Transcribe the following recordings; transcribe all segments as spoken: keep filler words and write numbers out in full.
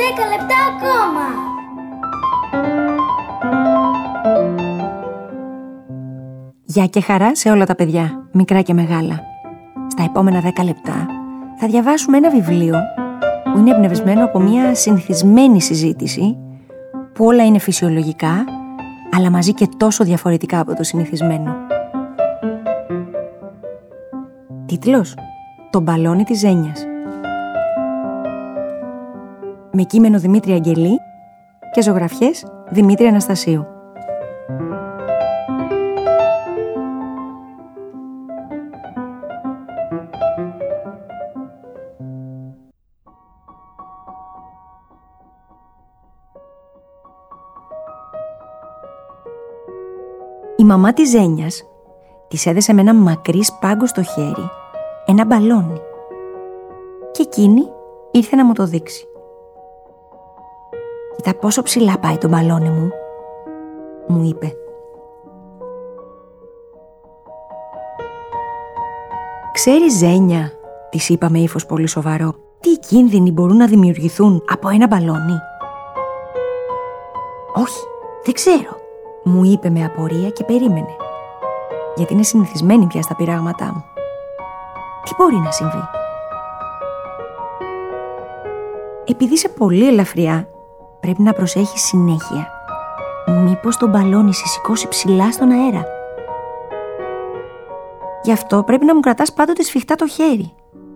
δέκα λεπτά ακόμα. Γεια και χαρά σε όλα τα παιδιά, μικρά και μεγάλα. Στα επόμενα δέκα λεπτά θα διαβάσουμε ένα βιβλίο που είναι εμπνευσμένο από μια συνηθισμένη συζήτηση που όλα είναι φυσιολογικά, αλλά μαζί και τόσο διαφορετικά από το συνηθισμένο. Τίτλος: Το μπαλόνι της Ζένιας. Με κείμενο Δημήτρη Αγγελή και ζωγραφιές Δημήτρη Αναστασίου. Η μαμά της Ζένιας της έδεσε με ένα μακρύ σπάγκο στο χέρι ένα μπαλόνι και εκείνη ήρθε να μου το δείξει. «Κοίτα πόσο ψηλά πάει το μπαλόνι μου», μου είπε. «Ξέρεις, Ζένια», της είπα με ύφος πολύ σοβαρό, «τι κίνδυνοι μπορούν να δημιουργηθούν από ένα μπαλόνι?» «Όχι, δεν ξέρω», μου είπε με απορία και περίμενε, γιατί είναι συνηθισμένη πια στα πειράγματά μου. Τι μπορεί να συμβεί? Επειδή είσαι πολύ ελαφριά, πρέπει να προσέχεις συνέχεια. Μήπως το μπαλόνι σε σηκώσει ψηλά στον αέρα? Γι' αυτό πρέπει να μου κρατάς πάντοτε σφιχτά το χέρι.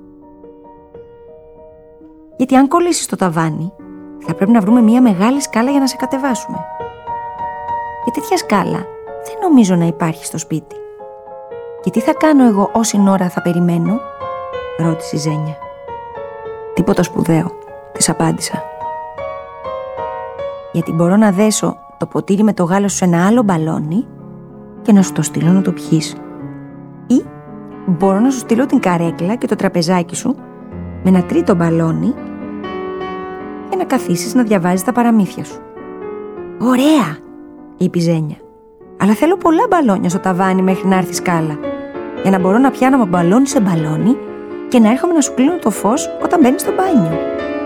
Γιατί αν κολλήσεις το ταβάνι, θα πρέπει να βρούμε μια μεγάλη σκάλα για να σε κατεβάσουμε. Και τέτοια σκάλα δεν νομίζω να υπάρχει στο σπίτι. «Και τι θα κάνω εγώ όση ώρα θα περιμένω?» ρώτησε η Ζένια. «Τίποτα σπουδαίο», της απάντησα. «Γιατί μπορώ να δέσω το ποτήρι με το γάλα σου σε ένα άλλο μπαλόνι και να σου το στείλω να το πιείς. Ή μπορώ να σου στείλω την καρέκλα και το τραπεζάκι σου με ένα τρίτο μπαλόνι και να καθίσεις να διαβάζεις τα παραμύθια σου». «Ωραία», είπε η Ζένια. «Αλλά θέλω πολλά μπαλόνια στο ταβάνι μέχρι να έρθει σκάλα, για να μπορώ να πιάνω από μπαλόνι σε μπαλόνι και να έρχομαι να σου κλείνω το φως όταν μπαίνεις στο μπάνιο».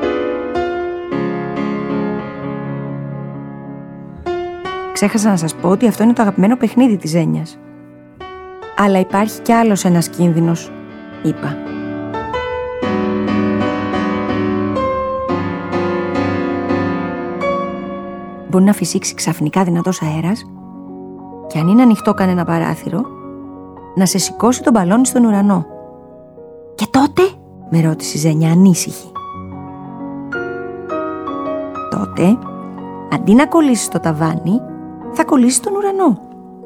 Ξέχασα να σας πω ότι αυτό είναι το αγαπημένο παιχνίδι της Ζένιας. «Αλλά υπάρχει κι άλλος ένας κίνδυνος», είπα. Μπορεί να φυσήξει ξαφνικά δυνατός αέρας και αν είναι ανοιχτό κανένα παράθυρο, να σε σηκώσει το μπαλόνι στον ουρανό. «Και τότε?» με ρώτησε η Ζένια ανήσυχη. «Τότε, αντί να κολλήσεις το ταβάνι, θα κολλήσεις τον ουρανό.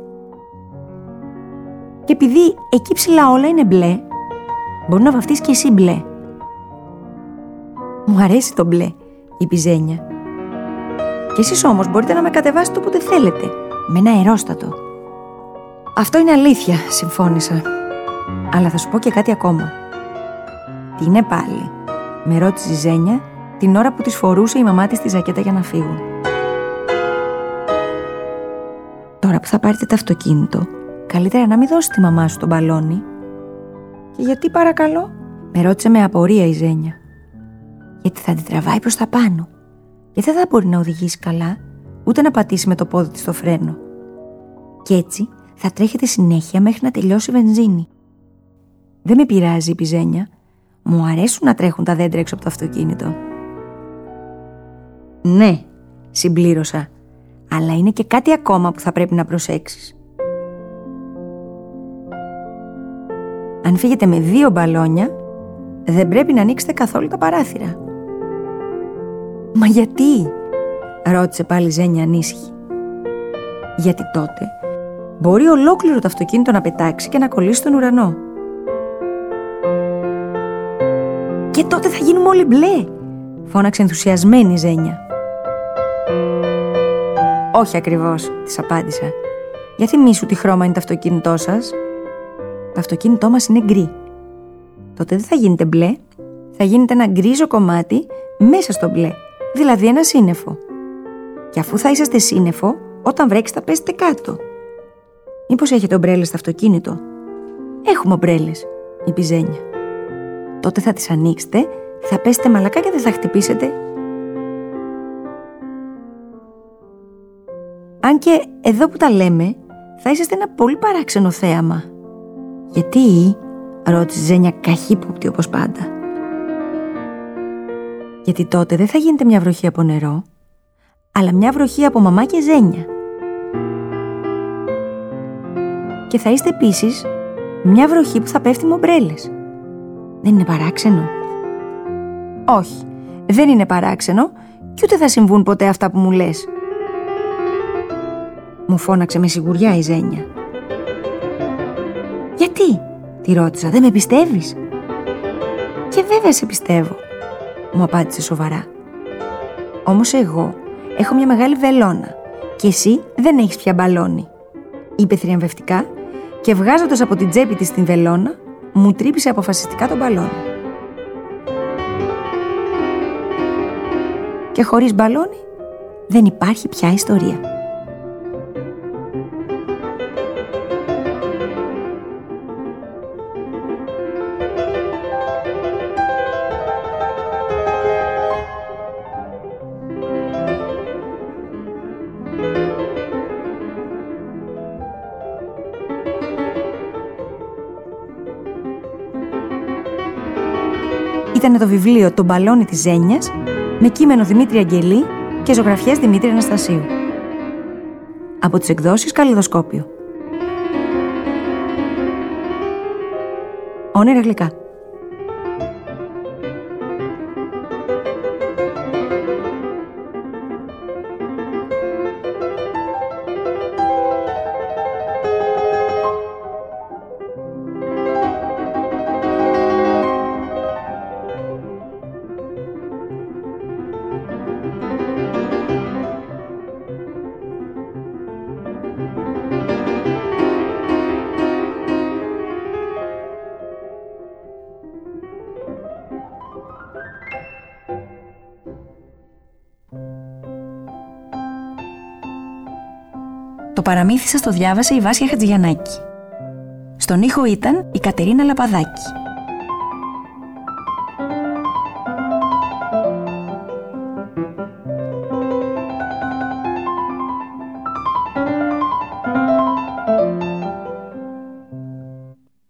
Και επειδή εκεί ψηλά όλα είναι μπλε, μπορεί να βαφτείς και εσύ μπλε». «Μου αρέσει το μπλε», είπε η Ζένια. «Και εσείς όμως μπορείτε να με κατεβάσετε όποτε θέλετε, με ένα αερόστατο». «Αυτό είναι αλήθεια», συμφώνησα. «Αλλά θα σου πω και κάτι ακόμα». «Τι είναι πάλι?» με ρώτησε η Ζένια την ώρα που της φορούσε η μαμά της τη ζακέτα για να φύγουν. «Τώρα που θα πάρετε το αυτοκίνητο, καλύτερα να μην δώσεις τη μαμά σου τον μπαλόνι». «Και γιατί, παρακαλώ?» με ρώτησε με απορία η Ζένια. «Γιατί θα την τραβάει προς τα πάνω και δεν θα μπορεί να οδηγήσει καλά, ούτε να πατήσει με το πόδι της στο φρένο. Και έτσι θα τρέχετε συνέχεια μέχρι να τελειώσει η βενζίνη». «Δεν με πειράζει», είπε η Ζένια. «Μου αρέσουν να τρέχουν τα δέντρα έξω από το αυτοκίνητο». «Ναι», συμπλήρωσα, «αλλά είναι και κάτι ακόμα που θα πρέπει να προσέξεις. Αν φύγετε με δύο μπαλόνια, δεν πρέπει να ανοίξετε καθόλου τα παράθυρα». «Μα γιατί?» ρώτησε πάλι η Ζένια ανήσυχη. «Γιατί τότε μπορεί ολόκληρο το αυτοκίνητο να πετάξει και να κολλήσει στον ουρανό». «Και τότε θα γίνουμε όλοι μπλε», φώναξε ενθουσιασμένη η Ζένια. «Όχι ακριβώς», της απάντησα. «Για θυμήσου τι χρώμα είναι το αυτοκίνητό σας». «Το αυτοκίνητό μας είναι γκρι». «Τότε δεν θα γίνετε μπλε, θα γίνετε ένα γκρίζο κομμάτι μέσα στο μπλε, δηλαδή ένα σύννεφο. Και αφού θα είσαστε σύννεφο, όταν βρέξει θα πέσετε κάτω». «Μήπως έχετε ομπρέλες στο αυτοκίνητο?» «Έχουμε ομπρέλες», είπε η Ζένια. «Τότε θα τις ανοίξετε, θα πέσετε μαλακά και δεν θα χτυπήσετε». Αν και εδώ που τα λέμε, θα είσαστε ένα πολύ παράξενο θέαμα. Γιατί, ρώτησε η Ζένια καχύποπτη όπως πάντα. Γιατί τότε δεν θα γίνεται μια βροχή από νερό, αλλά μια βροχή από μαμά και Ζένια. Και θα είστε επίσης μια βροχή που θα πέφτει με ομπρέλες. Δεν είναι παράξενο? Όχι, δεν είναι παράξενο και ούτε θα συμβούν ποτέ αυτά που μου λες. Μου φώναξε με σιγουριά η Ζένια. Γιατί? Τη ρώτησα, δεν με πιστεύεις? Και βέβαια σε πιστεύω, μου απάντησε σοβαρά. Όμως εγώ έχω μια μεγάλη βελόνα και εσύ δεν έχεις πια μπαλόνι, είπε θριαμβευτικά και βγάζοντας από την τσέπη της την βελόνα, μου τρύπησε αποφασιστικά τον μπαλόνι. Και χωρίς μπαλόνι δεν υπάρχει πια ιστορία. Ήταν το βιβλίο «Το μπαλόνι της Ζένιας» με κείμενο Δημήτρη Αγγελή και ζωγραφιές Δημήτρη Αναστασίου. Από τις εκδόσεις Καλλιδοσκόπιο. Όνειρα γλυκά. Το παραμύθι σας το διάβασε η Βάσια Χατζηγιαννάκη. Στον ήχο ήταν η Κατερίνα Λαπαδάκη.